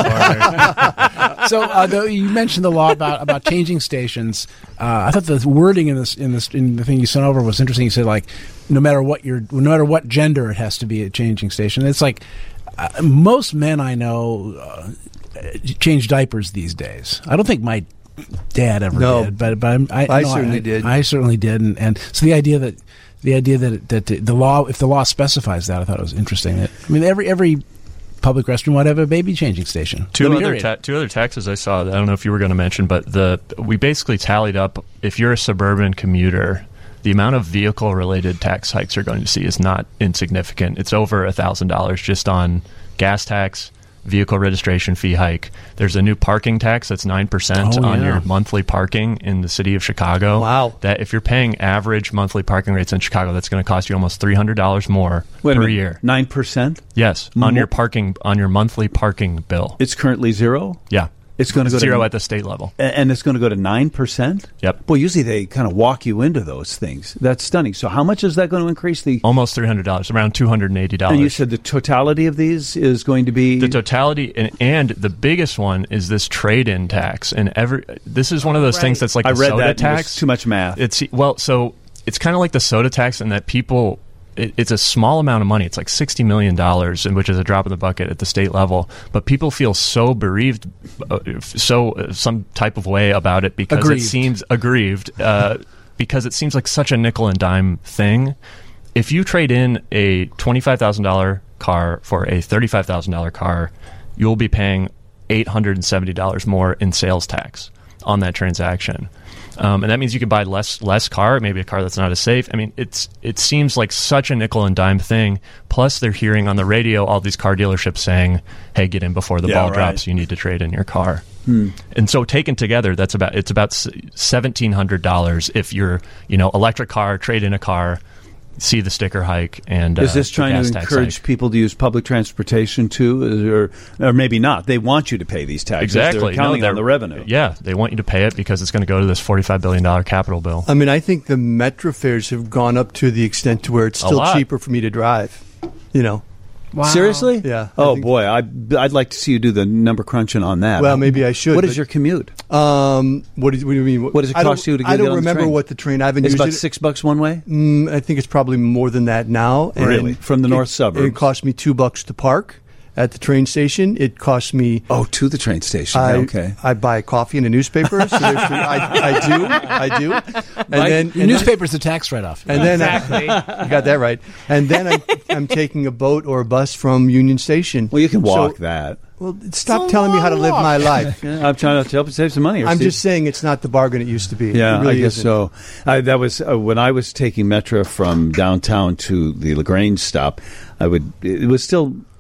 corner. So uh, the, you mentioned the law about, about changing stations. Uh, I thought the wording in this in this in the thing you sent over was interesting. You said like no matter what your no matter what gender, it has to be a changing station. It's like uh, most men I know uh, change diapers these days. I don't think my dad ever No. did, but but I'm, I, I no, certainly I, did. I certainly did, and, and so the idea that the idea that that the law, if the law specifies that, I thought it was interesting. That, I mean, every every public restroom would have a baby changing station. Two other Period. ta- two other taxes I saw that I don't know if you were going to mention, but the we basically tallied up if you're a suburban commuter, the amount of vehicle related tax hikes you're going to see is not insignificant. It's over a thousand dollars just on gas tax, vehicle registration fee hike. There's a new parking tax that's nine percent Oh, on yeah. your monthly parking in the city of Chicago. Wow. That if you're paying average monthly parking rates in Chicago, that's going to cost you almost three hundred dollars more Wait a per minute. year. Nine percent. Yes, on your parking on your monthly parking bill. It's currently zero. Yeah. It's going to go zero to, at the state level. a- and it's going to go to nine percent. Yep. Boy, usually they kind of walk you into those things. That's stunning. So how much is that going to increase the? Almost three hundred dollars, around two hundred and eighty dollars. And you said the totality of these is going to be the totality, and, and the biggest one is this trade-in tax. And every this is one of those Right. things that's like I the read soda that. and it was tax. too much math. It's well, so it's kind of like the soda tax in that people. It, it's a small amount of money. It's like sixty million dollars, which is a drop in the bucket at the state level. But people feel so bereaved, uh, so uh, some type of way about it because Aggrieved. it seems aggrieved uh, because it seems like such a nickel and dime thing. If you trade in a twenty-five thousand dollars car for a thirty-five thousand dollars car, you'll be paying eight hundred seventy dollars more in sales tax on that transaction. Um, and that means you can buy less less car, maybe a car that's not as safe. I mean, it's it seems like such a nickel and dime thing. Plus, they're hearing on the radio all these car dealerships saying, "Hey, get in before the Yeah, ball right. drops. You need to trade in your car." And so, taken together, that's about it's about seventeen hundred dollars if you're you know electric car, trade in a car, see the sticker hike, and Is uh, this the trying gas to tax encourage hike. people to use public transportation too, or or maybe not? They want you to pay these taxes. Exactly. They're counting No, on they're- the revenue. Yeah, they want you to pay it because it's going to go to this forty-five billion dollars capital bill. I mean, I think the metro fares have gone up to the extent to where it's A still lot. cheaper for me to drive. You know, Wow. Seriously? Yeah, I Oh think- boy, I I'd like to see you do the number crunching on that. Well, maybe I should, What is but- your commute? um, what, is, what do you mean? What does it I don't- cost you to I get don't on the remember train? what the train. I haven't It's used about it. six bucks one way. Mm, I think it's probably more than that now. And Really? From the north it, suburbs? It cost me two bucks to park at the train station. It cost me. Oh, to the train station. I, okay. I buy coffee and a newspaper. So there's three- I, I do. I do. And then Your and newspaper's a tax write-off. And then Exactly. I, you got that right. And then I'm, I'm taking a boat or a bus from Union Station. Well, you can walk So- that. Well, stop telling me how to live my life. Yeah, I'm trying to help you save some money. here, I'm Steve. just saying it's not the bargain it used to be. Yeah, it really I guess isn't. so. I, that was uh, when I was taking Metro from downtown to the LaGrange stop. I would. It was still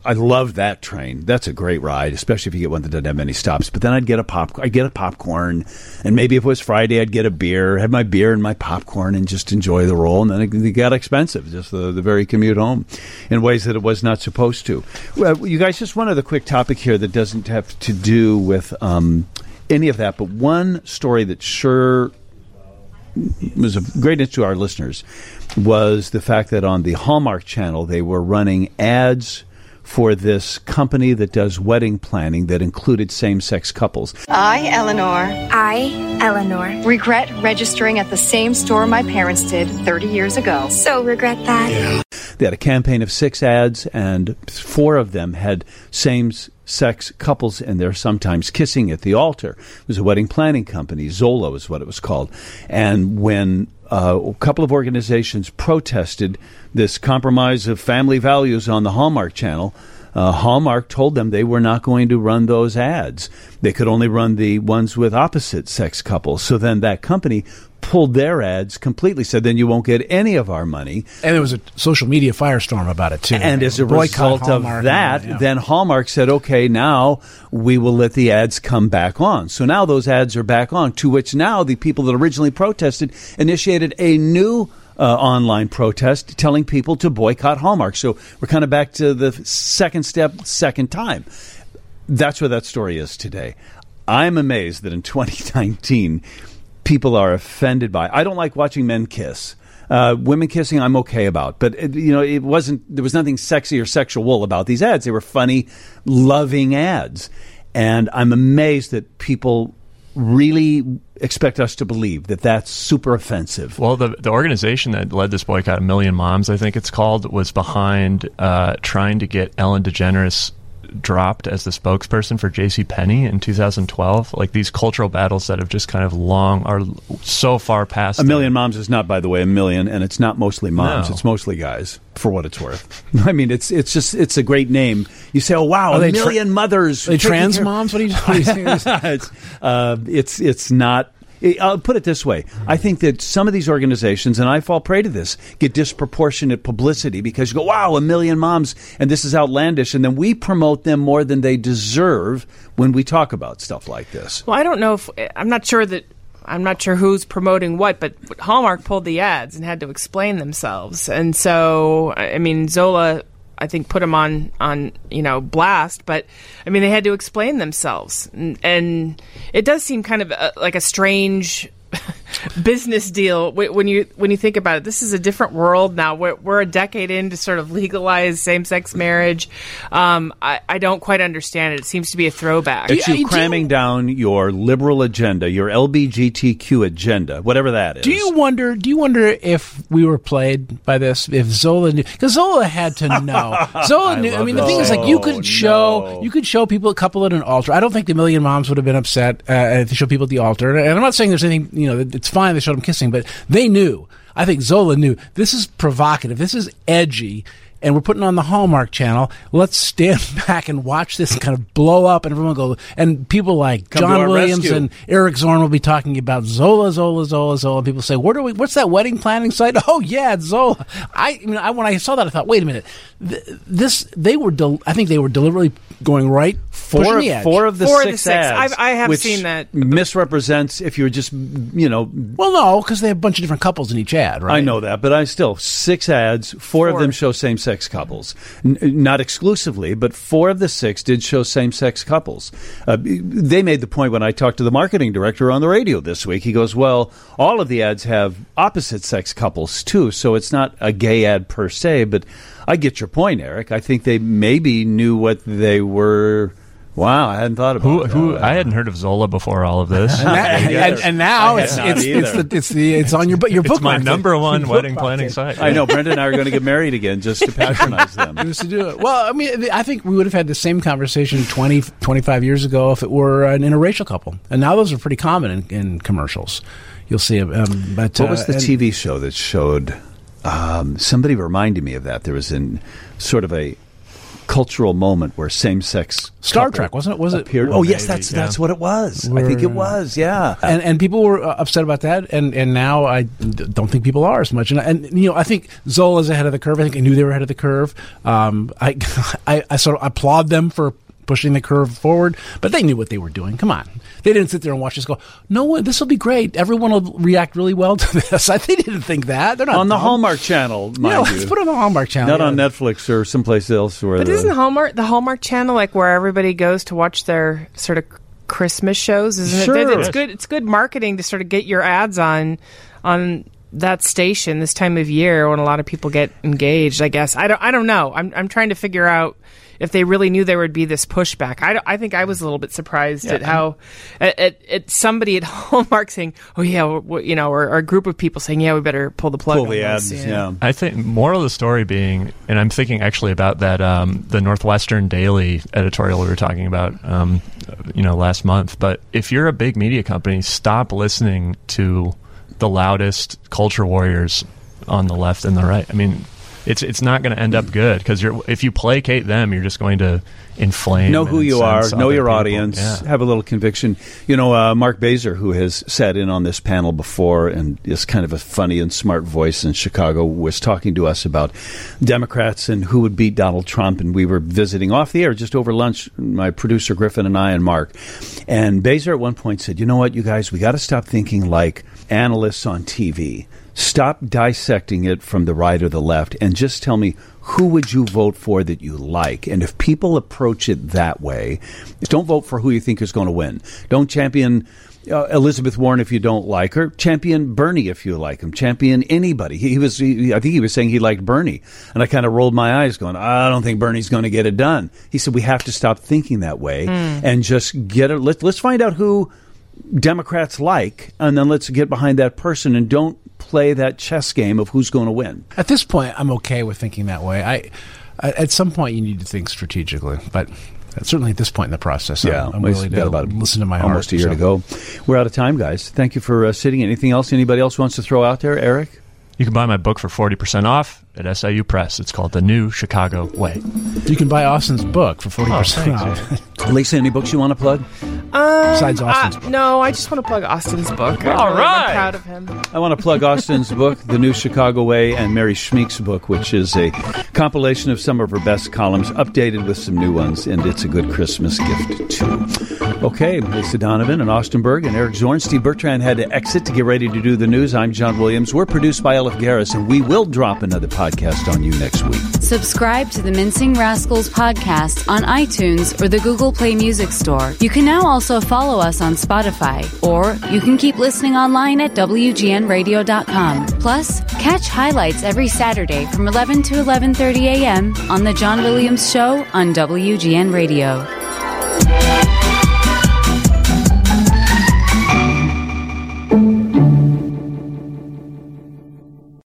I love that train. That's a great ride, especially if you get one that doesn't have many stops. But then I'd get a pop, I'd get a popcorn, and maybe if it was Friday, I'd get a beer, have my beer and my popcorn, and just enjoy the roll. And then it, it got expensive, just the, the very commute home, in ways that it was not supposed to. Well, you guys, just one other quick topic here that doesn't have to do with um, any of that, but one story that sure was of great interest to our listeners was the fact that on the Hallmark Channel they were running ads for this company that does wedding planning that included same-sex couples. I, Eleanor. I, Eleanor. Regret registering at the same store my parents did thirty years ago. So regret that. Yeah. They had a campaign of six ads, and four of them had same-sex couples in there, sometimes kissing at the altar. It was a wedding planning company. Zola is what it was called. And when uh, a couple of organizations protested this compromise of family values on the Hallmark Channel, uh, Hallmark told them they were not going to run those ads. They could only run the ones with opposite-sex couples. So then that company pulled their ads completely, said then you won't get any of our money. And there was a social media firestorm about it, too. And as a Boycott result Hallmark of that, and, yeah. then Hallmark said, okay, now we will let the ads come back on. So now those ads are back on, to which now the people that originally protested initiated a new uh, online protest telling people to boycott Hallmark. So we're kind of back to the second step, second time. That's where that story is today. I'm amazed that in twenty nineteen, people are offended by. I don't like watching men kiss. Uh, women kissing, I'm okay about. But, it, you know, it wasn't, there was nothing sexy or sexual about these ads. They were funny, loving ads. And I'm amazed that people really expect us to believe that that's super offensive. Well, the the organization that led this boycott, A Million Moms, I think it's called, was behind uh, trying to get Ellen DeGeneres dropped as the spokesperson for JCPenney in two thousand twelve. Like, these cultural battles that have just kind of long are so far past. A Million Moms is not, by the way, a million, and it's not mostly moms. No. It's mostly guys, for what it's worth. I mean, it's it's just it's a great name. You say, oh wow, Are a they million tra- mothers. Are they trans care- moms? What are you, what are you saying? it's, uh, it's it's not. I'll put it this way. I think that some of these organizations, and I fall prey to this, get disproportionate publicity because you go, wow, a million moms, and this is outlandish, and then we promote them more than they deserve when we talk about stuff like this. Well, I don't know if I'm not sure that I'm not sure who's promoting what, but Hallmark pulled the ads and had to explain themselves, and so I mean Zola, I think, put them on, on, you know, blast. But, I mean, they had to explain themselves. And, and it does seem kind of a, like a strange business deal when you when you think about it. This is a different world now. We're, we're a decade in to sort of legalize same-sex marriage. Um, I, I don't quite understand it. It seems to be a throwback. It's you cramming down your liberal agenda, your L G B T Q agenda, whatever that is. Do you wonder? Do you wonder if we were played by this? If Zola knew, because Zola had to know. Zola I knew. I love mean, the that. thing is, like, you could Oh, show, no. you could show people a couple at an altar. I don't think the Million Moms would have been upset uh, if they showed people at the altar. And I'm not saying there's anything, you know, it's fine they showed them kissing, but they knew. I think Zola knew this is provocative. This is edgy. And we're putting on the Hallmark Channel. Let's stand back and watch this kind of blow up, and everyone go. And people like Come to John our Williams rescue. and Eric Zorn will be talking about Zola, Zola, Zola, Zola. People say, "Where do we? What's that wedding planning site?" Oh yeah, it's Zola. I, I mean, I, when I saw that, I thought, wait a minute. Th- this they were. Del- I think they were deliberately going right. Four, the edge. four of the Four of six the six. ads, I've- I have which seen that. misrepresents if you're just, you know. Well, no, because they have a bunch of different couples in each ad, right? I know that, but I still six ads. Four, Four. of them show same-sex couples, N- not exclusively, but four of the six did show same-sex couples. Uh, they made the point when I talked to the marketing director on the radio this week. He goes, "Well, all of the ads have opposite-sex couples too, so it's not a gay ad per se." But I get your point, Eric. I think they maybe knew what they were. Wow, I hadn't thought about Who, that. who I hadn't heard of Zola before all of this. And, that, and, and now I had it's not it's, it's either. the it's the it's on your bu- your It's bookmark. my number one Your wedding bookmark. planning site. I know. Brenda and I are going to get married again just to patronize them. Used to do it. Well, I mean, I think we would have had the same conversation twenty, twenty-five years ago if it were an interracial couple. And now those are pretty common in, in commercials. You'll see. Um, but What was uh, the and- T V show that showed? Um, somebody reminded me of that. There was in sort of a cultural moment where same-sex Star Trek, wasn't it? Was it? Appeared. Oh, yes, that's yeah. that's what it was. We're, I think it was, yeah. And and people were upset about that, and, and now I don't think people are as much. And, and you know, I think Zola's ahead of the curve. I think I knew they were ahead of the curve. Um, I, I I sort of applaud them for pushing the curve forward, but they knew what they were doing. Come on. They didn't sit there and watch us go, no, this will be great. Everyone will react really well to this. I They didn't think that. They're not on the dumb. Hallmark Channel, mind yeah, you. Let's put it on the Hallmark Channel. Not yeah. on Netflix or someplace else. Where but the, isn't Hallmark the Hallmark Channel like where everybody goes to watch their sort of Christmas shows? Isn't sure. it? It's good. It's good marketing to sort of get your ads on on that station this time of year when a lot of people get engaged. I guess I don't. I don't know. I'm I'm trying to figure out if they really knew there would be this pushback. I, I think I was a little bit surprised yeah, at how at, at, at somebody at Hallmark saying, "Oh yeah," we're, you know, or, or a group of people saying, "Yeah, we better pull the plug." Pull on the this. ads. Yeah. yeah. I think moral of the story being, and I'm thinking actually about that um, the Northwestern Daily editorial we were talking about, um, you know, last month. But if you're a big media company, stop listening to the loudest culture warriors on the left and the right. I mean, it's it's not going to end up good because you're if you placate them, you're just going to inflame. Know who you are. Know your people. audience. Yeah. Have a little conviction. You know, uh, Mark Baser, who has sat in on this panel before and is kind of a funny and smart voice in Chicago, was talking to us about Democrats and who would beat Donald Trump. And we were visiting off the air just over lunch, my producer Griffin and I and Mark. And Baser at one point said, "You know what, you guys, we got to stop thinking like analysts on T V. Stop dissecting it from the right or the left and just tell me who would you vote for that you like. And if people approach it that way, don't vote for who you think is going to win. Don't champion uh, Elizabeth Warren if you don't like her. Champion Bernie if you like him. Champion anybody." He, he was, he, I think he was saying he liked Bernie. And I kind of rolled my eyes going, I don't think Bernie's going to get it done. He said, we have to stop thinking that way mm. and just get it. Let, let's find out who Democrats like, and then let's get behind that person and don't play that chess game of who's going to win. At this point, I'm okay with thinking that way. I, I at some point, you need to think strategically, but certainly at this point in the process, yeah, I'm, I'm willing to about listen to my heart. Almost a year so. to go. We're out of time, guys. Thank you for uh, sitting. Anything else anybody else wants to throw out there, Eric? You can buy my book for forty percent off at S I U Press. It's called The New Chicago Way. You can buy Austin's book for forty percent oh, off. Lisa, any books you want to plug? Um, Besides Austin's uh, book. No, I just want to plug Austin's book. I'm All really, right. I'm proud of him. I want to plug Austin's book, The New Chicago Way, and Mary Schmeek's book, which is a compilation of some of her best columns, updated with some new ones, and it's a good Christmas gift, too. Okay, Lisa Donovan and Austin Berg and Eric Zorn. Steve Bertrand had to exit to get ready to do the news. I'm John Williams. We're produced by Elif Garris, and we will drop another podcast on you next week. Subscribe to the Mincing Rascals podcast on iTunes or the Google Play Music Store. You can now also follow us on Spotify, or you can keep listening online at W G N radio dot com. Plus, catch highlights every Saturday from eleven to eleven thirty a.m. on The John Williams Show on W G N Radio.